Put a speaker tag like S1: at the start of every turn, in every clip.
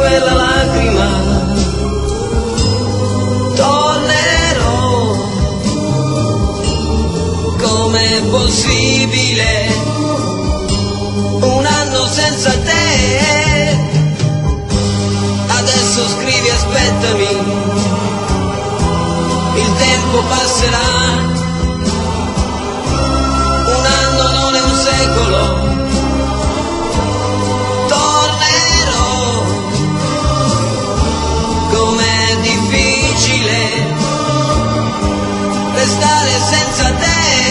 S1: quella lacrima, tornerò. Com'è possibile un anno senza te? Adesso scrivi aspettami, il tempo passerà. Un anno non è un secolo. Tornerò. Com'è difficile restare senza te.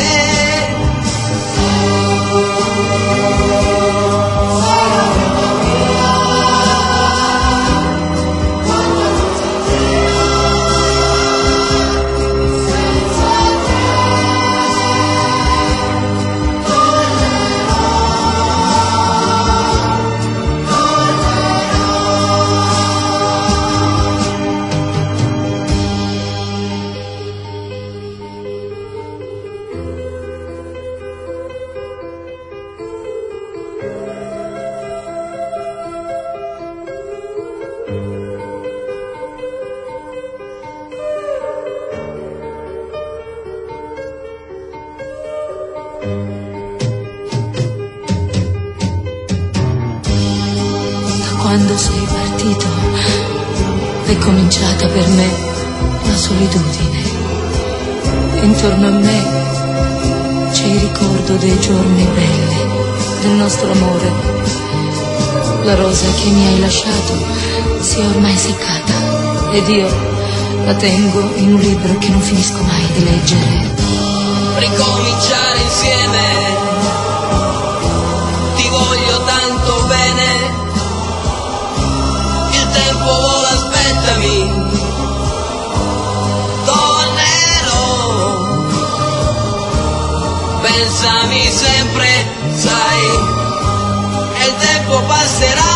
S2: Quando sei partito è cominciata per me la solitudine. Intorno a me c'è il ricordo dei giorni belli, del nostro amore. La rosa che mi hai lasciato si è ormai seccata ed io la tengo in un libro che non finisco mai di leggere.
S1: Ricominciare insieme, ti voglio tanto bene. Il tempo vola, aspettami, tornerò. Pensami sempre, sai, e il tempo passerà.